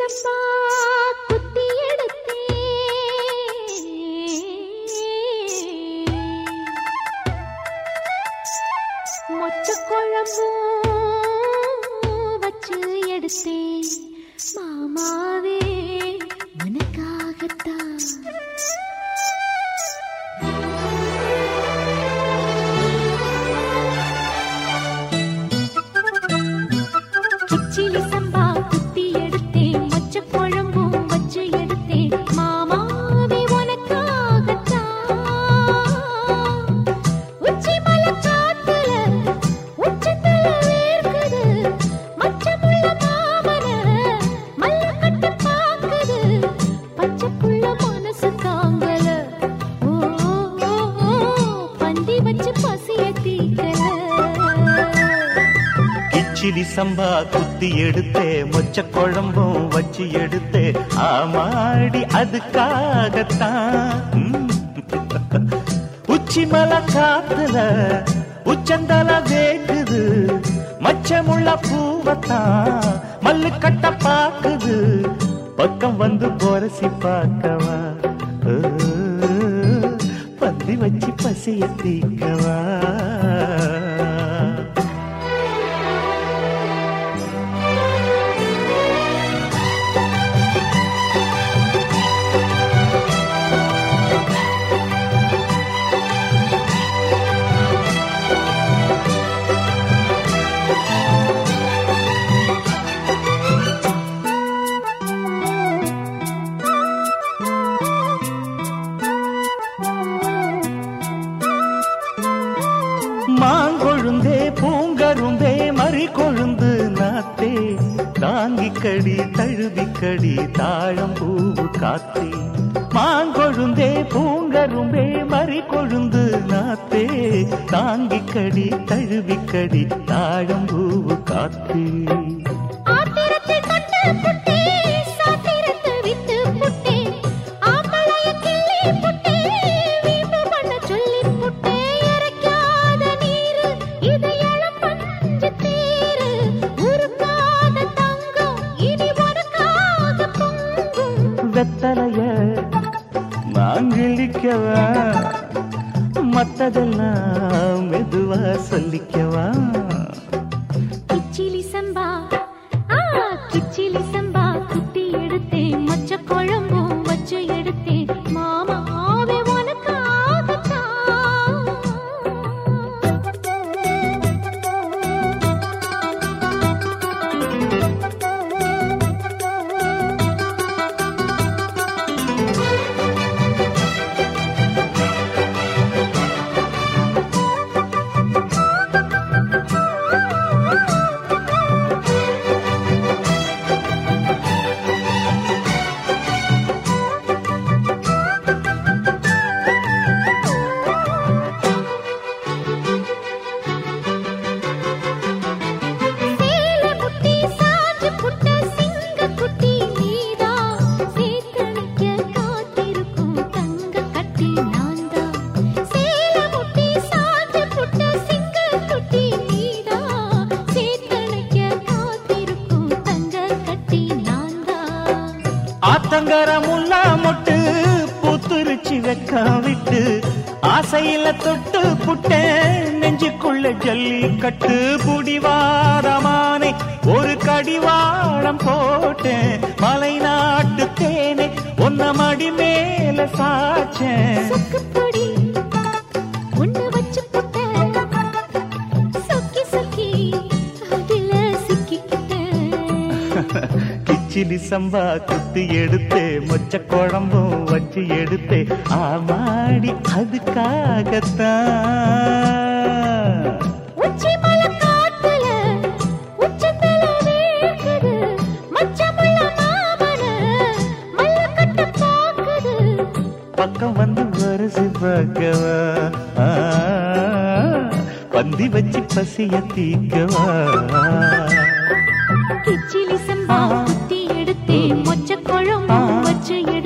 சம்பா குத்தி எடுத்தே மொச்ச குழம்பும் வச்சு எடுத்தேன் மாமாவே உனக்காகத்தான். கிச்சிலி சம்பா குத்தி எடுத்தேன் மொச்ச குழம்பும் வச்சு எடுத்தேன் மாமாவே உனக்காகத்தான். உச்சி மலை காத்துல உச்சத்துல வேர்க்குது மச்சமுள்ள மாமன மல்ல கட்ட பாக்குது பச்சை புள்ள மனசு தாங்கல. ஓ பந்தி வச்சு பசிய தீக்கல. கிச்சிலி சம்பா குத்தி எடுத்தே மொச்ச குழம்பும் வச்சு எடுத்தே ஆமாடி அதுக்காகத்தான். உச்சி மலை காத்துல உச்சந்தல வேக்குது மச்சமுள்ள பூவத்தான் மல்லு கட்ட பாக்குது பக்கம் வந்து போரசி பார்க்கவா பந்தி வச்சு பசிய தீக்கவா. மாங்கொழுந்தே பூங்கரும்பே மறி கொழுந்து நாத்தே தாங்கிக்கடி தழுவிக்கடி தாழம் பூவு காத்தே. மாங்கொழுந்தே பூங்கரும்பே மறி கொழுந்து நாத்தே தாங்கிக்கடி தழுவிக்கடி தாழம் பூவு காத்தே. வெத்தலைய மாங்கிழிக்கவா மத்ததெல்லாம் மெதுவா சொல்லிக்கவா. கிச்சிலி சம்பா கிச்சிலி சம்பா குத்தி எடுத்தேன் மொச்ச குழம்பும் வச்சு எடுத்தேன் மாமாவே உனக்காகத்தான். ஆத்தங்கர முல்லா மொட்டு பூத்துருச்சி வெக்க விட்டு ஆசையில தொட்டு புட்டேன் நெஞ்சுக்குள்ள ஜல்லி கட்டு புடிவாரமானே ஒரு கடிவாளம் போட்டேன் மலை நாட்டு தேனே ஒன்ன மடி மேல சாச்சேன். கிச்சிலி சம்பா குத்தி எடுத்தே மொச்ச குழம்பும் வச்சு எடுத்தே ஆமாடி அதுக்காகத்தான். உச்சி மலை காத்துல உச்சத்துல வேர்க்குது மச்சமுள்ள மாமன மல்ல கட்ட பாக்குது பக்கம் வந்து வரசி பார்க்கவா பந்தி வச்சு பசிய தீக்கவா. கிச்சிலி சம்பா குத்தி எடுத்தேன் மொச்ச குழம்பும் வச்சு